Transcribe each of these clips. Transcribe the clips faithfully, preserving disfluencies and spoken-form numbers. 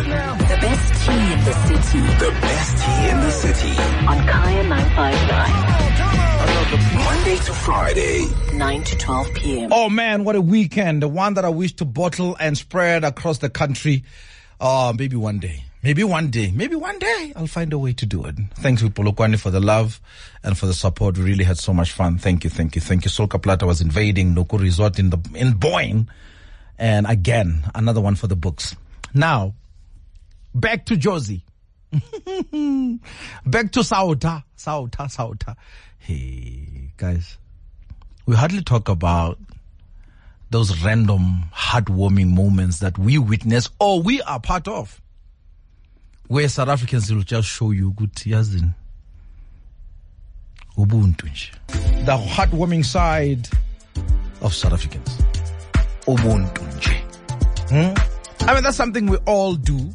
The best tea in the city. The best tea in the city. On Kaya nine five nine. Monday to Friday. nine to twelve p.m. Oh man, what a weekend. The one that I wish to bottle and spread across the country. Uh, maybe one day. Maybe one day. Maybe one day I'll find a way to do it. Thanks to Polokwane for the love and for the support. We really had so much fun. Thank you, thank you, thank you. Solka Plata was invading Noku Resort in the in Boyne. And again, another one for the books. Now, back to Josie. Back to Sauta. Sauta, Sauta. Hey, guys. We hardly talk about those random, heartwarming moments that we witness or we are part of. Where South Africans will just show you good yazin. Ubuntu. The heartwarming side of South Africans. Ubuntu. Hmm? I mean, that's something we all do.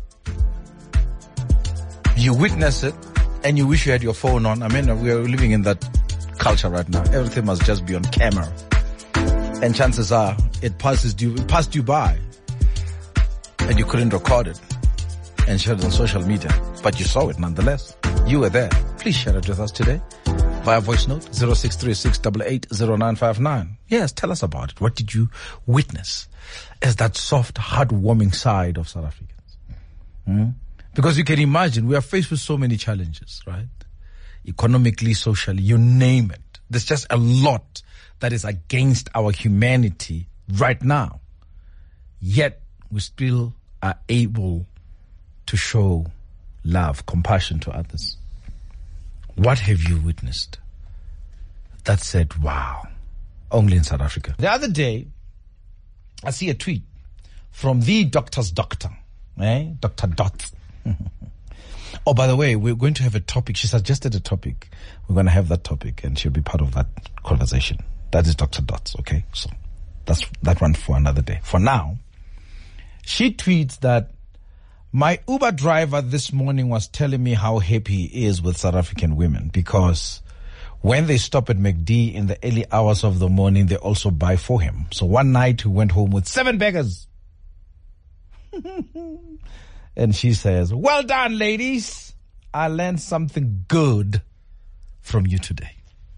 You witness it and you wish you had your phone on. I mean, we are living in that culture right now. Everything must just be on camera. And chances are it passes you, it passed you by and you couldn't record it and share it on social media, but you saw it nonetheless. You were there. Please share it with us today via voice note zero six three six eight eight zero nine five nine. Yes, tell us about it. What did you witness as that soft, heartwarming side of South Africans? Hmm? Because you can imagine we are faced with so many challenges, right? Economically, socially, you name it. There's just a lot that is against our humanity right now. Yet we still are able to show love, compassion to others. What have you witnessed that said, wow, only in South Africa? The other day, I see a tweet from the doctor's doctor, eh? Doctor Dot. Oh, by the way, we're going to have a topic. She suggested a topic. We're going to have that topic and she'll be part of that conversation. That is Doctor Dots, okay? So that's that one for another day. For now, she tweets that my Uber driver this morning was telling me how happy he is with South African women because when they stop at McD in the early hours of the morning, they also buy for him. So one night he went home with seven beggars. And she says, well done, ladies. I learned something good from you today.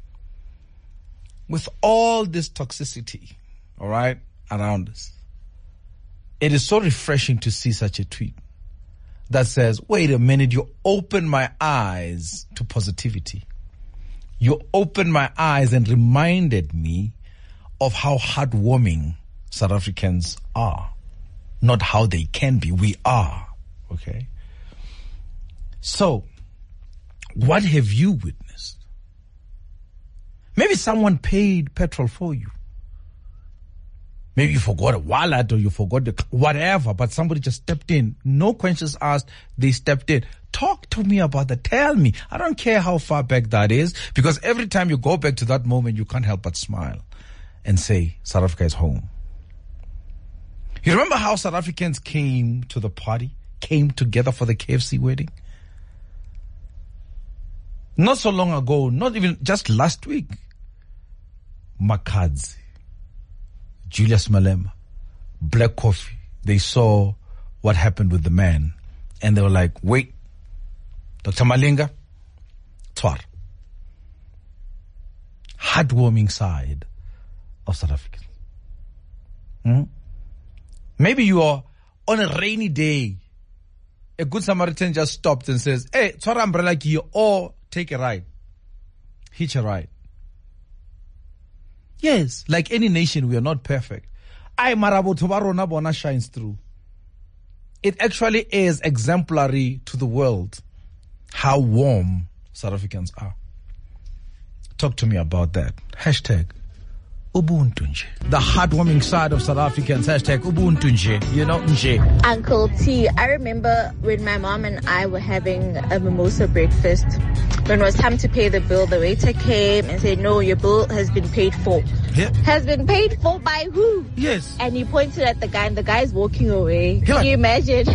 With all this toxicity, all right, around us, it is so refreshing to see such a tweet that says, wait a minute, you opened my eyes to positivity. You opened my eyes and reminded me of how heartwarming South Africans are. Not how they can be, we are. Okay? So, what have you witnessed? Maybe someone paid petrol for you. Maybe you forgot a wallet or you forgot the, whatever, but somebody just stepped in. No questions asked, they stepped in. Talk to me about that. Tell me. I don't care how far back that is, because every time you go back to that moment, you can't help but smile and say, South Africa is home. You remember how South Africans came to the party, came together for the K F C wedding? Not so long ago, not even just last week, Makadzi, Julius Malema, Black Coffee, they saw what happened with the man and they were like, wait, Doctor Malinga, Twar. Heartwarming side of South Africa. Hmm? Maybe you are on a rainy day. A good Samaritan just stopped and says, hey, Twar umbrella here, or take a ride. Hitch a ride. Yes, like any nation, we are not perfect. I Marabo Tobarona Bona shines through. It actually is exemplary to the world how warm South Africans are. Talk to me about that. Hashtag Ubuntu nje. The heartwarming side of South Africans. Hashtag Ubuntu nje. You know, nje. Uncle T, I remember when my mom and I were having a mimosa breakfast. When it was time to pay the bill, the waiter came and said, no, your bill has been paid for. Yeah. Has been paid for by who? Yes. And he pointed at the guy and the guy's walking away. Yeah. Can you imagine?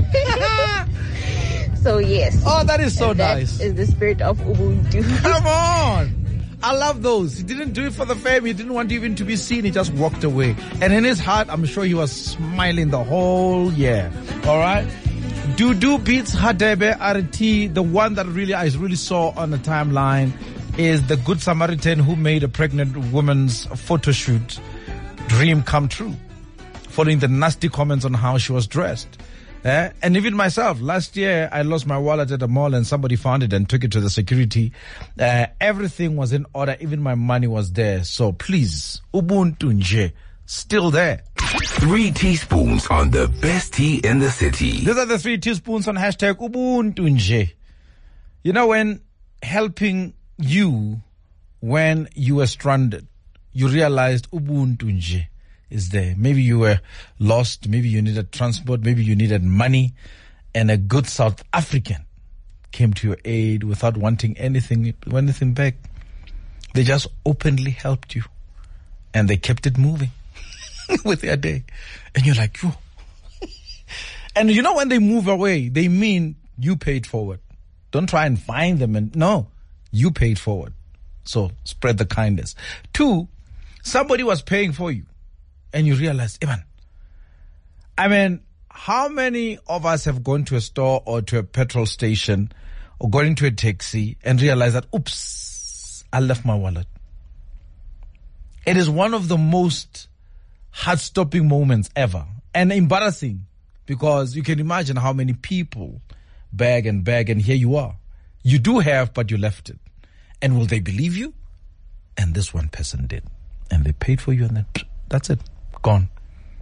So yes. Oh, that is so and nice. That is the spirit of Ubuntu. Come on. I love those. He didn't do it for the fame. He didn't want even to be seen. He just walked away. And in his heart, I'm sure he was smiling the whole year. All right? Dudu beats Hadebe R T. The one that really I really saw on the timeline is the Good Samaritan who made a pregnant woman's photo shoot dream come true, following the nasty comments on how she was dressed. Eh? And even myself, last year I lost my wallet at the mall and somebody found it and took it to the security. Uh, everything was in order. Even my money was there. So please, Ubuntu nje, still there. Three teaspoons on the best tea in the city. These are the three teaspoons on hashtag Ubuntu nje. You know, when helping you when you were stranded, you realized Ubuntu nje is there. Maybe you were lost, maybe you needed transport, maybe you needed money, and a good South African came to your aid without wanting anything, anything back. They just openly helped you, and they kept it moving with their day. And you're like, yo. And you know, when they move away, they mean you paid forward. Don't try and find them, and no, you paid forward. So spread the kindness. Two, somebody was paying for you. And you realize, Ivan, I mean, how many of us have gone to a store or to a petrol station or gone into a taxi and realized that, oops, I left my wallet? It is one of the most heart-stopping moments ever, and embarrassing, because you can imagine how many people beg and beg, and here you are. You do have, but you left it. And will they believe you? And this one person did. And they paid for you, and then that's it. Gone.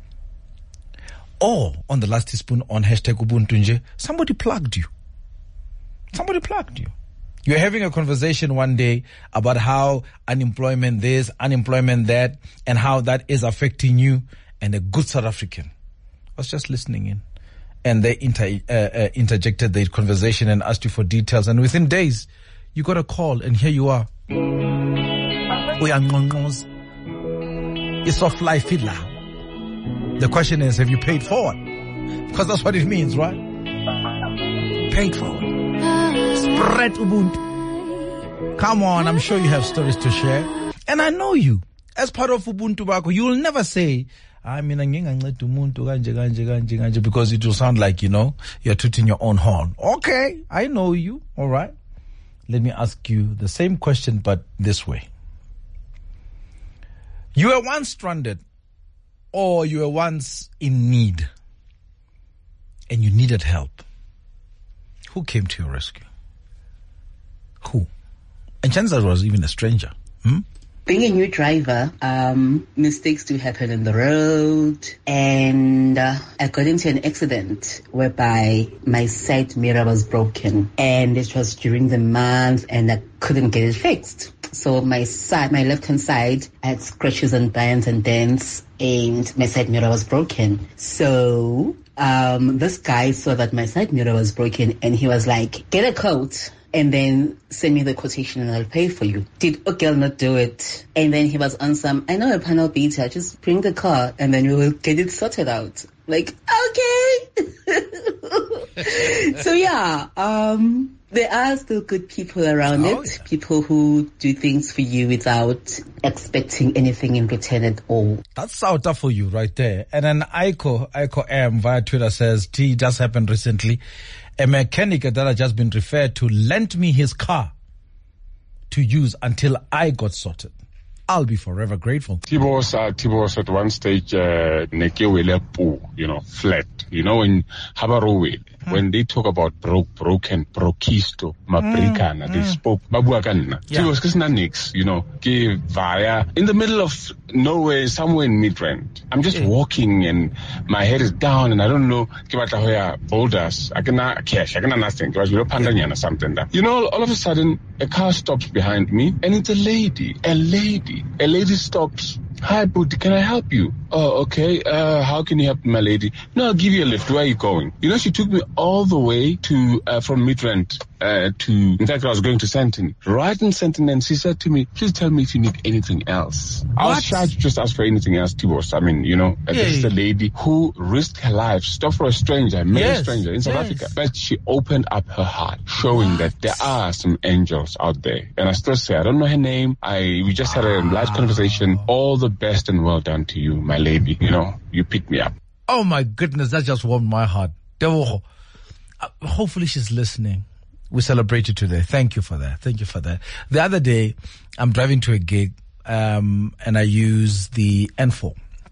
Or on the last teaspoon on hashtag Ubuntu nje, somebody plugged you. Somebody plugged you. You're having a conversation one day about how unemployment this, unemployment that, and how that is affecting you. And a good South African was just listening in. And they inter, uh, uh, interjected the conversation and asked you for details. And within days, you got a call, and here you are. We are ngongos. It's off life now. The question is, have you paid forward? Because that's what it means, right? Paid forward. Spread Ubuntu. Come on, I'm sure you have stories to share. And I know you. As part of Ubuntu Bako, you will never say, I mean, because it will sound like, you know, you're tooting your own horn. Okay, I know you. All right. Let me ask you the same question, but this way. You were once stranded, or you were once in need, and you needed help. Who came to your rescue? Who? And chances are it was even a stranger. Hmm? Being a new driver, um, mistakes do happen on the road, and uh, I got into an accident whereby my side mirror was broken, and it was during the month, and I couldn't get it fixed. So my side, my left-hand side, I had scratches and burns and dents, and my side mirror was broken. So um, this guy saw that my side mirror was broken, and he was like, "Get a coat and then send me the quotation and I'll pay for you." Did Okel not do it? And then he was on some, I know a panel beater, just bring the car and then we will get it sorted out. Like, okay. So yeah, um, there are still good people around oh, it. Yeah. People who do things for you without expecting anything in return at all. That's Sauta for you right there. And then Aiko, Aiko M via Twitter says, T just happened recently. A mechanic that had just been referred to lent me his car to use until I got sorted. I'll be forever grateful. Tibos, uh, Tibos at one stage, uh, you know, flat. You know, in Habarowe, mm. when they talk about broke, broken, brokisto, mabrikana, mm. they spoke babuagana. Tibos kisna nix, you know, ke via in the middle of nowhere, somewhere in Midrand. I'm just yeah. walking and my head is down and I don't know, kibata boulders. I cannot cash, I cannot nothing. It was pandanya or something that. You know, all of a sudden, a car stops behind me and it's a lady, a lady, a lady stops. Hi, Booty, can I help you? Oh, okay. Uh, how can you help my lady? No, I'll give you a lift. Where are you going? You know, she took me all the way to, uh, from Midrand, uh, to, in fact, I was going to Sandton. Right in Sandton, and she said to me, please tell me if you need anything else. What? I was shy to just ask for anything else, Tibos. I mean, you know, uh, yeah. this is a lady who risked her life, stopped for a stranger, met yes. a stranger in South yes. Africa. But she opened up her heart, showing what? that there are some angels out there. And I still say, I don't know her name. I, we just had a light conversation. All the best and well done to you, my lady. You know, you picked me up. Oh my goodness, that just warmed my heart. Uh, hopefully she's listening. We celebrate you today. Thank you for that. Thank you for that. The other day, I'm driving to a gig, um, and I use the N four.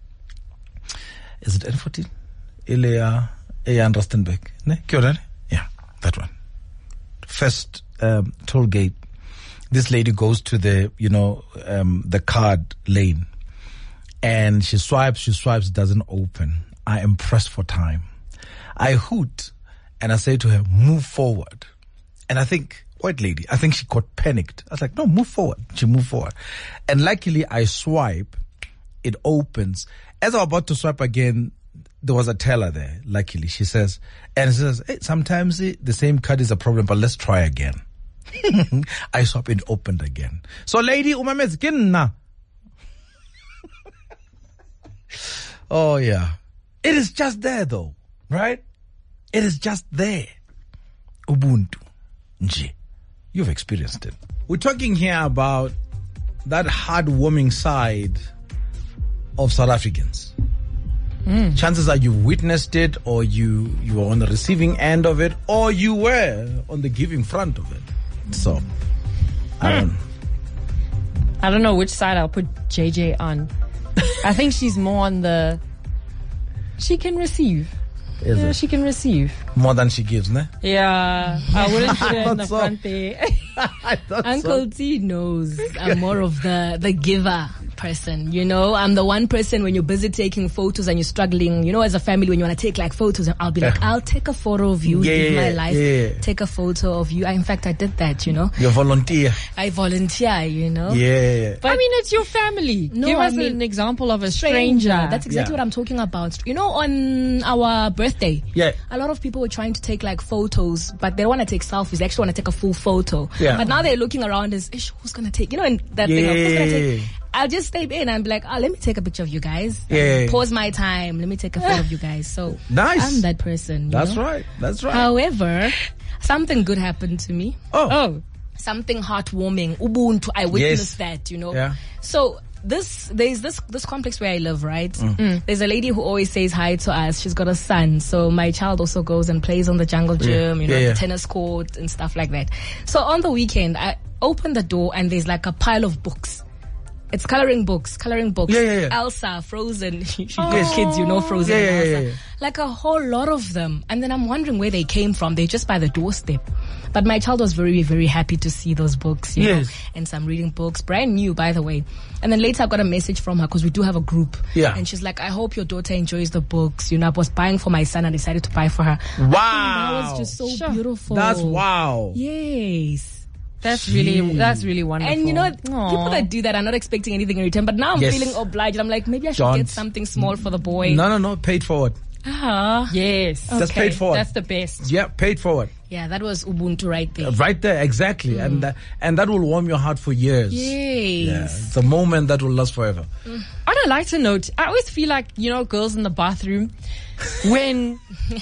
Is it N fourteen? Ilya, Ilya Rustenburg. Ne? Yeah, that one. First, um, toll gate. This lady goes to the, you know, um, the card lane, and she swipes, she swipes, doesn't open. I am pressed for time. I hoot, and I say to her, move forward. And I think, white lady, I think she got panicked. I was like, no, move forward. She moved forward. And luckily, I swipe, it opens. As I was about to swipe again, there was a teller there, luckily. She says, and she says, hey, sometimes it, the same card is a problem, but let's try again. I swipe, it opened again. So, lady, umamez kinna. Oh, yeah. It is just there, though, right? It is just there. Ubuntu. Nje. You've experienced it. We're talking here about that heartwarming side of South Africans. Mm. Chances are you've witnessed it, or you, you were on the receiving end of it, or you were on the giving front of it. So, I don't know. I don't know which side I'll put J J on. I think she's more on the... She can receive. Is yeah, it? she can receive. More than she gives, ne? Yeah. I wouldn't put her in the so. front there. Uncle so. T knows I'm more of the, the giver person, you know? I'm the one person when you're busy taking photos and you're struggling, you know, as a family, when you want to take like photos, I'll be like, I'll take a photo of you, Yeah, live yeah, my life, yeah. take a photo of you. I, in fact, I did that, you know? You volunteer. I volunteer, you know? Yeah. But I mean, it's your family. No, Give I us mean, an example of a stranger. stranger. That's exactly Yeah. what I'm talking about. You know, on our birthday, Yeah. a lot of people were trying to take like photos, but they don't want to take selfies. They actually want to take a full photo. Yeah. But now they're looking around as, Ish, who's going to take, you know, and that Yeah. thing of who's going to take. I'll just stay in and be like, oh, let me take a picture of you guys. Yeah. Um, pause my time. Let me take a photo of you guys. So Nice. I'm that person. you That's know? right. That's right. However, something good happened to me. Oh. Oh. Something heartwarming. Ubuntu. I witnessed Yes. that, you know. Yeah. So this, there's this, this complex where I live, right? Mm. Mm. There's a lady who always says hi to us. She's got a son. So my child also goes and plays on the jungle gym, you know, Yeah, yeah. the tennis court and stuff like that. So on the weekend, I open the door and there's like a pile of books. It's coloring books, coloring books. Yeah, yeah, yeah. Elsa, Frozen. You Yes. kids, you know Frozen Yeah, and yeah, Elsa. yeah, yeah. Like a whole lot of them. And then I'm wondering where they came from. They're just by the doorstep. But my child was very, very happy to see those books, you Yes. know, and some reading books. Brand new, by the way. And then later I got a message from her because we do have a group. Yeah. And she's like, I hope your daughter enjoys the books. You know, I was buying for my son and decided to buy for her. Wow. That was just so Sure. beautiful. That's wow. Yes. That's really, that's really wonderful. And you know, Aw. people that do that are not expecting anything in return. But now I'm Yes. feeling obliged. I'm like, maybe I should Don't. get something small for the boy. No, no, no. Paid forward. Ah, Yes. Just paid forward. That's the best. Yeah, paid forward. yeah, that was Ubuntu right there. Right there, exactly. And that, and that will warm your heart for years. Yeah. Yes. It's a moment that will last forever. On a lighter note, I always feel like, you know, girls in the bathroom, when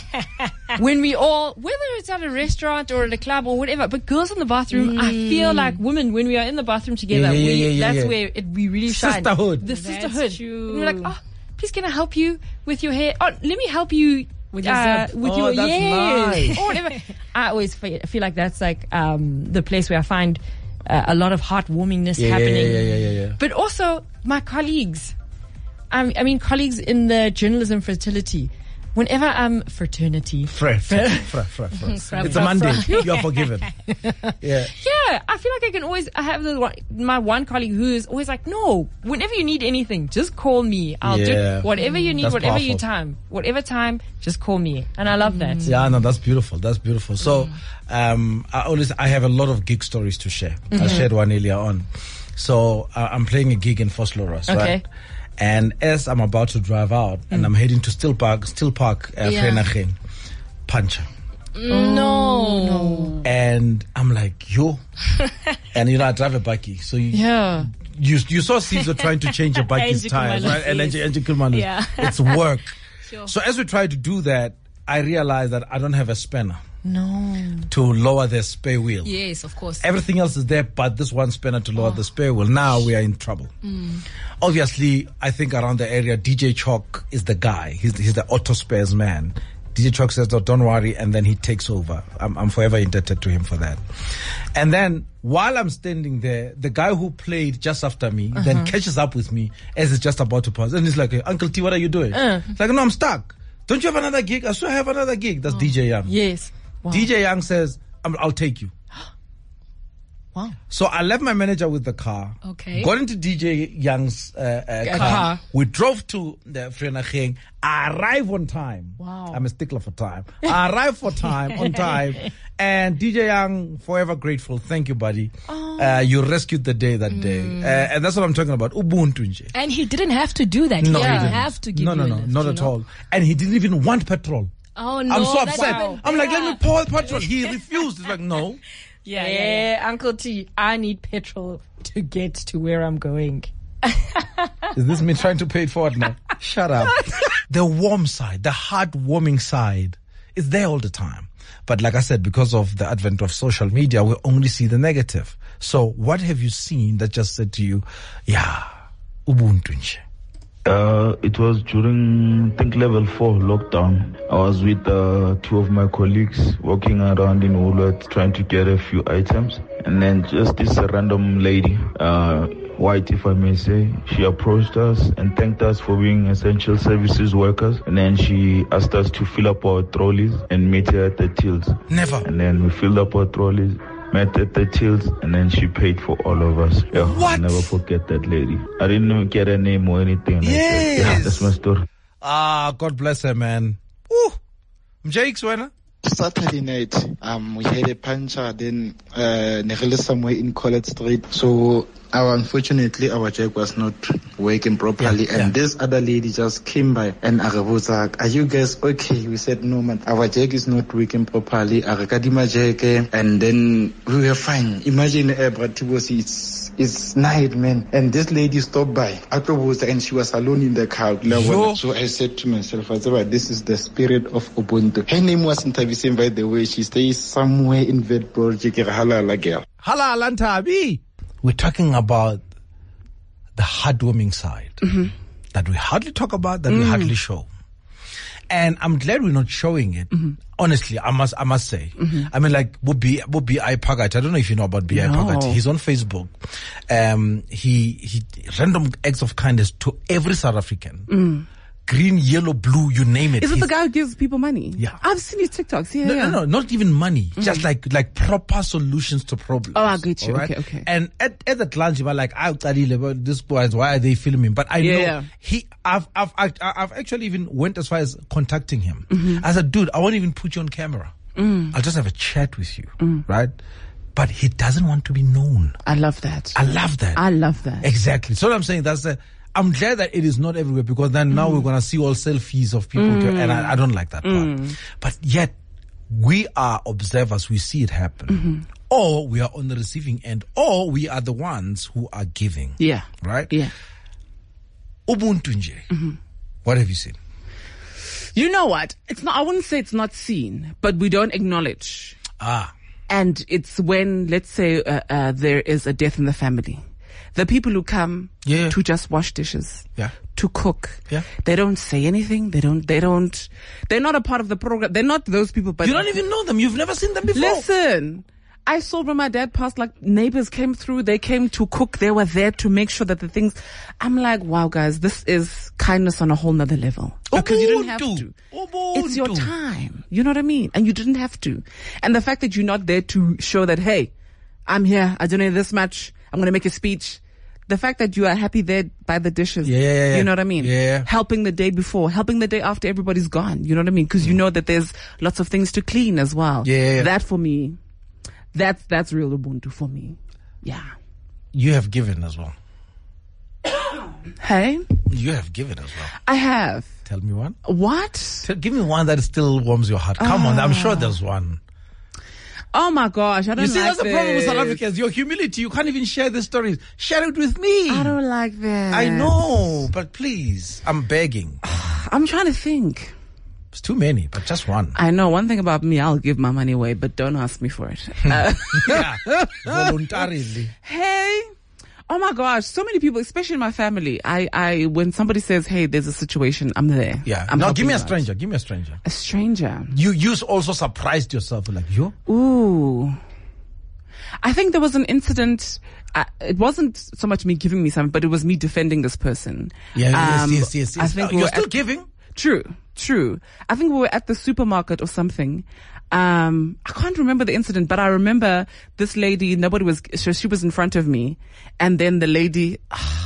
when we all, whether it's at a restaurant or at a club or whatever, but girls in the bathroom, I feel like women, when we are in the bathroom together, Yeah, yeah, we, yeah, yeah, that's yeah. where it, we really shine. Sisterhood. The That's sisterhood. true. And we're like, oh, please can I help you with your hair? Oh, let me help you With your uh, zip. with Oh, your that's yes, nice. or whatever. I always feel, feel like that's like um, the place where I find uh, a lot of heartwarmingness Yeah, yeah, happening. yeah, yeah, yeah, yeah. But also my colleagues. Um, I mean, colleagues in the journalism fraternity. Whenever I'm fraternity, Fre, fre, fre, fre, fre. Fra, It's fra, a Monday. fra. You are forgiven. Yeah. yeah, I feel like I can always. I have the, one- my one colleague who is always like, "No, whenever you need anything, just call me. I'll Yeah. do whatever you need, That's whatever you powerful. time, whatever time. Just call me." And I love that. Yeah, no, that's beautiful. That's beautiful. So, um, I always, I have a lot of gig stories to share. I shared one earlier on. So, uh, I'm playing a gig in Vosloorus, Okay. right? And as I'm about to drive out and I'm heading to Still Park, Still Park, uh, Yeah. Vereeniging, Puncher. No. And I'm like, yo. And you know, I drive a bakkie. So you, Yeah. you, you saw Caesar trying to change a bakkie's Angie tires, Kumalu, right? And yes. Angie, Angie Kumalu. Yeah. It's work. Sure. So as we try to do that, I realized that I don't have a spanner No. to lower the spare wheel. Yes, of course. Everything else is there, but this one spanner to lower the spare wheel. Now we are in trouble. Obviously, I think around the area, D J Chalk is the guy. He's, he's the auto spares man. D J Chuck says, no, don't worry, and then he takes over. I'm, I'm forever indebted to him for that. And then, while I'm standing there, the guy who played just after me uh-huh. then catches up with me as it's just about to pass. And he's like, hey, Uncle T, what are you doing? Uh. It's like, no, I'm stuck. Don't you have another gig? I swear I have another gig. That's oh. D J Young. Yes. Wow. D J Young says, I'll take you. Wow. So I left my manager with the car. Okay. Got into D J Young's uh, uh, car. car. We drove to the Vereeniging. I arrive on time. Wow. I'm a stickler for time. I arrive for time, on time. And D J Young, forever grateful. Thank you, buddy. Oh. Uh, you rescued the day that mm. day. Uh, and that's what I'm talking about. Ubuntu nje. And he didn't have to do that. No, he he didn't didn't. have to give No, no, you no. a lift, Not at know? all. And he didn't even want petrol. Oh, no. I'm so upset. Wow. I'm like, let me pour petrol. He refused. He's like, no. Yeah, yeah, yeah, Uncle T, I need petrol to get to where I'm going. Is this me trying to pay it forward now? Shut up. The warm side, the heartwarming side is there all the time. But like I said, because of the advent of social media, we only see the negative. So what have you seen that just said to you, yeah, Ubuntu nje? Uh, it was during, I think, level four lockdown. I was with uh, two of my colleagues walking around in Woolworths trying to get a few items. And then just this random lady, uh, white if I may say, she approached us and thanked us for being essential services workers. And then she asked us to fill up our trolleys and meet her at the tills. Never. And then we filled up our trolleys, met at the tills, and then she paid for all of us. Yeah, what? I'll never forget that lady. I didn't even get her name or anything. Yes. Like that. Yeah, that's my story. Ah, God bless her, man. Ooh. Jakes, when? Saturday night, um, we had a puncher, then, uh, Negele somewhere in College Street. So, our, unfortunately, our jack was not working properly. Yeah, and yeah. This other lady just came by and Arabuza, are you guys okay? We said, no, man, our jack is not working properly. Arakadima jack, and then we were fine. Imagine, uh, Bratibosi, it's, it's night, man. And this lady stopped by, and she was alone in the car. So I said to myself, this is the spirit of Ubuntu. Her name was Ntabiseng, by the way. She stays somewhere in Vet Project. Halala girl. Halala Ntabi. We're talking about the heartwarming side mm-hmm. that we hardly talk about, that mm. we hardly show. And I'm glad we're not showing it. Mm-hmm. Honestly, I must, I must say. Mm-hmm. I mean, like, Bubi, Bubi I Pagat. I don't know if you know about B I no. Pagat. He's on Facebook. Um, he, he, random acts of kindness to every South African. Mm. Green, yellow, blue, you name it. Is it the guy who gives people money? Yeah. I've seen his TikToks. Yeah, no, yeah. no, no, not even money. Mm-hmm. Just like, like proper solutions to problems. Oh, I get you. Right? Okay, okay. And at, at that lunch, you were like, I'll study about this boys. Why are they filming? But I yeah, know yeah. he, I've, I've, I've, I've actually even went as far as contacting him. Mm-hmm. I said, dude, I won't even put you on camera. Mm. I'll just have a chat with you. Mm. Right? But he doesn't want to be known. I love that. I love that. I love that. Exactly. So what I'm saying, that's the, I'm glad that it is not everywhere, because then mm. now we're going to see all selfies of people. Mm. And I, I don't like that part. Mm. But yet, we are observers. We see it happen. Mm-hmm. Or we are on the receiving end. Or we are the ones who are giving. Yeah. Right? Yeah. Ubuntu nje. Mm-hmm. What have you seen? You know what? It's not, I wouldn't say it's not seen, but we don't acknowledge. Ah. And it's when, let's say, uh, uh, there is a death in the family. The people who come yeah. to just wash dishes, yeah. to cook, yeah. they don't say anything. They don't, they don't, they're not a part of the program. They're not those people, but you don't even know them. You've never seen them before. Listen, I saw when my dad passed, like neighbors came through, they came to cook. They were there to make sure that the things, I'm like, wow, guys, this is kindness on a whole nother level. Because you didn't have to. Ubuntu. It's your time. You know what I mean? And you didn't have to. And the fact that you're not there to show that, hey, I'm here. I donate this much. I'm going to make a speech. The fact that you are happy there by the dishes. Yeah, yeah, yeah. You know what I mean? Yeah. Helping the day before, helping the day after everybody's gone. You know what I mean? Because you know that there's lots of things to clean as well. Yeah, yeah, yeah. That for me, that's, that's real Ubuntu for me. Yeah. You have given as well. Hey? You have given as well. I have. Tell me one. What? Tell, give me one that still warms your heart. Come uh, on, I'm sure there's one. Oh my gosh, I don't like this. You see, like that's this. the problem with South Africans. Your humility, you can't even share the stories. Share it with me. I don't like that. I know, but please, I'm begging. I'm trying to think. It's too many, but just one. I know. One thing about me, I'll give my money away, but don't ask me for it. Uh, yeah, voluntarily. Hey. Oh my gosh, so many people, especially in my family. I, I, when somebody says, "Hey, there's a situation," I'm there. Yeah. I'm now give me a helping out. stranger. Give me a stranger. A stranger. You, you also surprised yourself like you. Ooh. I think there was an incident. Uh, it wasn't so much me giving me something, but it was me defending this person. Yeah. Um, yes. Yes. Yes. yes. I think Uh, we you're were still at- giving. True. True. I think we were at the supermarket or something. Um, I can't remember the incident, but I remember this lady, nobody was, so she was in front of me. And then the lady,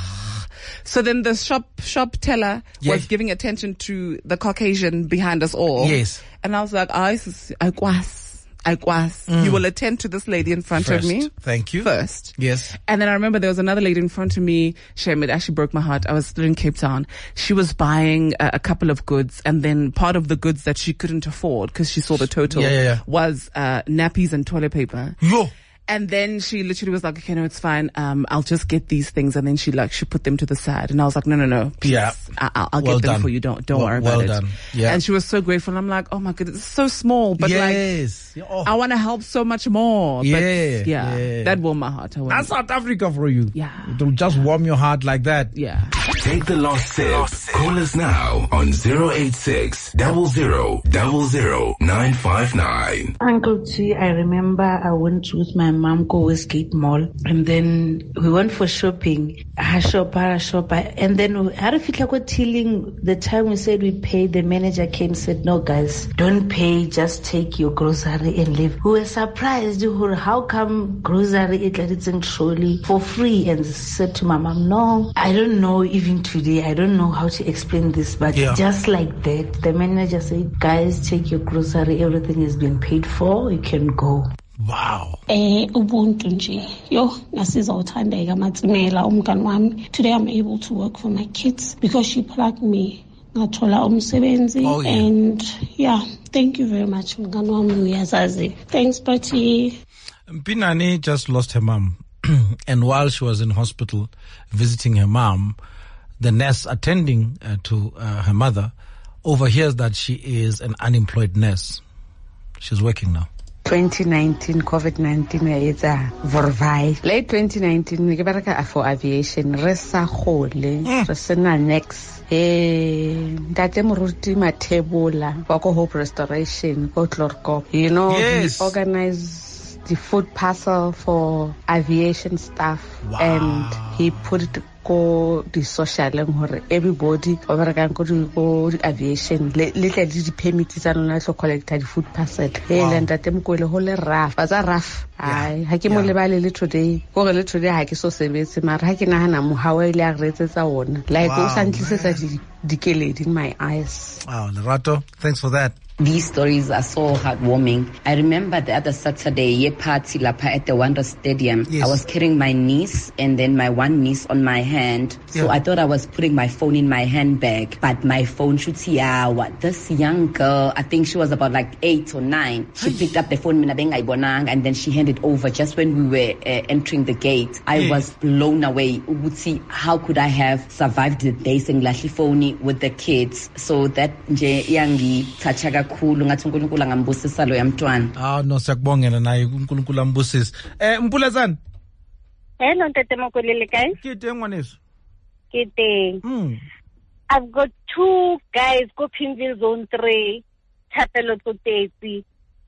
so then the shop, shop teller Yeah. was giving attention to the Caucasian behind us all. Yes. And I was like, I was, I was, I was. Mm. You will attend to this lady in front First. of me. Thank you. First. Yes. And then I remember there was another lady in front of me. Shame, it actually broke my heart. I was still in Cape Town. She was buying a, a couple of goods, and then part of the goods that she couldn't afford because she saw the total Yeah, yeah, yeah. was uh, nappies and toilet paper. Yo. And then she literally was like, okay, no, it's fine. Um, I'll just get these things. And then she like, she put them to the side. And I was like, no, no, no. Please. Yeah. I- I'll, I'll Well get them done. for you. Don't, don't Well- worry well about done. it. Yeah. And she was so grateful. I'm like, oh my goodness, it's so small, but Yes. like, Oh. I want to help so much more. But Yeah, yeah, yeah. that warmed my heart. I wanna- That's South Africa for you. Yeah. It'll just warm your heart like that. Yeah. Take the lost sip. Call us now on zero eight six, zero zero, zero zero, nine five nine. Uncle T, I remember I went with my mom to Westgate Mall, and then we went for shopping. I shop, I shop, and then we had a feel like tilling. The time we said we paid, the manager came and said, "No, guys, don't pay. Just take your grocery and leave." We were surprised. How come grocery is surely for free? And said to my mom, "No, I don't know. Even today, I don't know how to explain this, but Yeah. just like that, the manager said, guys, take your grocery. Everything has been paid for. You can go." Wow. Eh ubuntu nje yo ngasiza uthandeka matsimela umngani wami. Today I'm able to work for my kids because she plugged me. Ngathola umsebenzi. Oh, yeah. And yeah, thank you very much mngani wami uyazazi. Thanks Patty. Pinani just lost her mom. And while she was in hospital visiting her mom, the nurse attending uh, to uh, her mother overhears that she is an unemployed nurse. She's working now. twenty nineteen COVID nineteen it's a vorvai. Late twenty nineteen we bereka for aviation re sa gole re sena next eh ntate moruti Mathebola wa ko Hope Restoration ko Clorco. You know, Yes. he organized the food parcel for aviation staff. Wow. And he put it ko di social hore everybody ba berekang ko di ko di aviation le le tla di permit tsa lona to collect di food parcel e le ntate mkwele ho le raf ba tsa raf ai ha ke mo lebale le today go re le today ha ke so sebetse mara ha ke nahana mo ha wa ile a retsetsa ona like o Wow, sa ntlisetsa di dikeledi in my eyes. Wow, Lerato, thanks for that. These stories are so heartwarming. I remember the other Saturday, ye party lapa at the Wonder Stadium. Yes. I was carrying my niece and then my one niece on my hand. So Yeah. I thought I was putting my phone in my handbag, but my phone should see, ah, what, this young girl, I think she was about like eight or nine. She picked up the phone, and then she handed over just when we were uh, entering the gate. I Yeah. was blown away. Would see, how could I have survived the day saying Lashi phone with the kids? So that nje yangi tachaga khulu ngathi uNkulunkulu angambusisa lo yamntwana. Ah no, siyakubongela naye uNkulunkulu ambusise. Eh Mpulazana. Hello Ntate Makwele guys. Ke teng ngwaneso. Ke teng. Mm. I've got two guys go Pimville Zone three, Thapelo Totesi,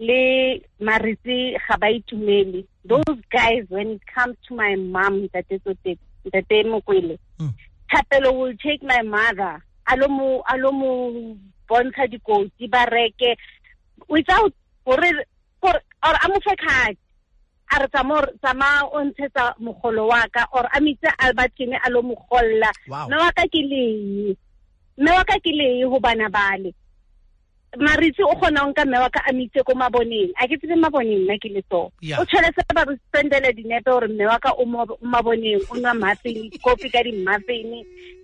le Marisi Khabaitumeli. Those guys, when it comes to my mom, Ntate Totesi, Ntate Makwele, Mm. Thapelo will take my mother. Alomu alomu bontsha dikoti ba reke without for for or amufe card. A re tsamor tsama o ntshetsa mogolo wa ka or a mitse Albertine a lo mogolla mme wa ka ke le mme wa ka ke le ho bana bale Maritsi o gona nka mme wa ka a mitse ko maboneng a ke tsebe maboneng nna ke le so o tshele se ba re spendele dinepe hore mme wa ka o maboneng o nwa muffin coffee ka di muffin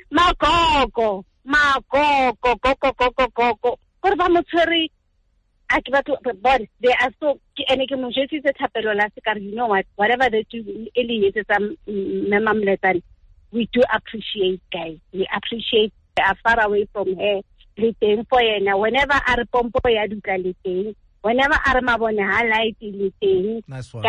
magogo magogo gogo gogo gogo gore ba mo tshwere I give to but they are so and I can just use the Thapelo last car, you know what, whatever they do Eli is um memam we do appreciate guys. We appreciate they are far away from her. For now, whenever our pompo ya duka whenever our mabone highlight anything, Nice one. guys,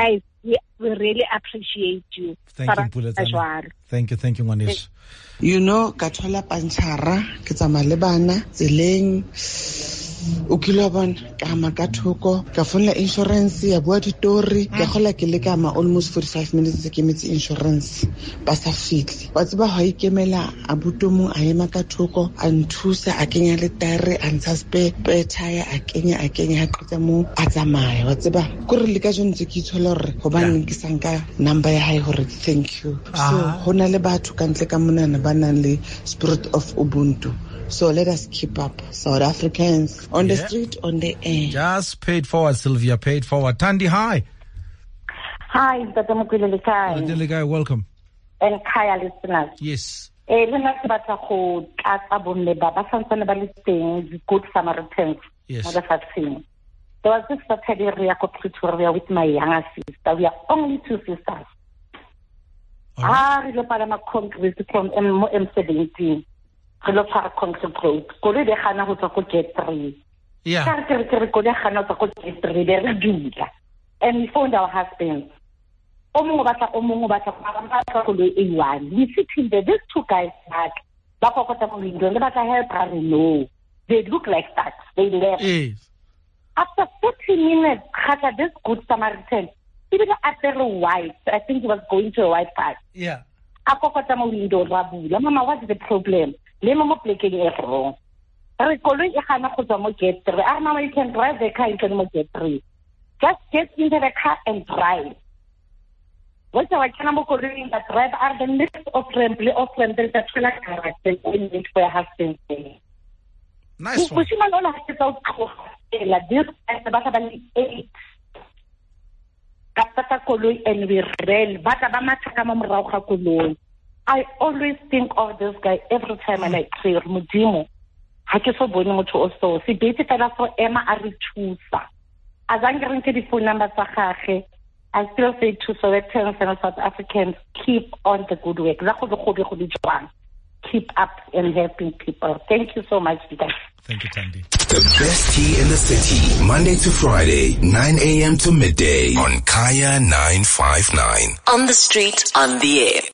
we, we really appreciate you. Thank you, Mpuletsana. Thank you, thank you, Ngwaneso. You know, ka thola pantshara ke tsamaya le bana tseleng o kilo bona ka ma ka thoko ka fonela insurance ya bua ditori ka gola ke le ka ma almost forty-five minutes ke metse insurance ba sa fitlhe wa tseba ha ikemela abuto mo a ema ka thoko a nthusa a kenya le tire a ntsha spare tire a kenya a kenya a qetsa mo a tsamaya wa tseba go re le ka jone ke itshola re go ba neng ke sanka number ya hae gore thank you. So hona le batho ka ntle ka monana ba nang le spirit of ubuntu. So let us keep up, South Africans, on yeah. the street, on the air. Just paid forward, Sylvia, paid forward. Tandi, hi. Hi, Doctor Mukililikai. Welcome. And Kaya listeners. Yes. Eh, lena ke batla go tlatsa bonne ba ba santsane ba le teng the good Samaritans. Yes. Mo lefatsheng. There was this Saturday re ya go Pretoria with my younger sister. We are only two sisters. Ah, re lo palama concrete from M seventeen. Re lo tshwara concrete road. Koloi de gana go tswa go Jet three. Yeah. Ka re re re koloi gana go tswa go Jet three be re dula. And we found our husbands. O mongwe batla o mongwe batla ba ba koloi A one. We sitting there, these two guys back. Ba go kota mo window le batla help her no. They look like that. They left. Yes. After forty minutes, Khata, this good Samaritan, even after a white, I think he was going to a white park. Yeah. Ako kota mo window rabula. Mama, what's the problem? Le mama pleke e wrong. Re koloi e gana go tswa mo Jet three. Ah, mama, you can drive the car into mo Jet three. Just get into the car and drive. What's our kana mo koloi in the drive are the next of ramp, le of ramp, there's a trailer car and wait for your husband. Nice one. Kushima no la se tsa go la this and ba ba le eight. Kapata koloi and we ran. Ba ta ba matha ka mo morago ga koloi. I always think of this guy every time I like pray Modimo. Ha ke so bone motho o so se betse fela for Emma a re thusa. A zanga re nke di phone number tsa gagwe. I still say to South Africans and South Africans, keep on the good work. La go go go di jwang. Keep up and helping people. Thank you so much, guys. Thank you, Tandi. The best tea in the city, Monday to Friday, nine a.m. to midday on Kaya nine five nine. On the street, on the air.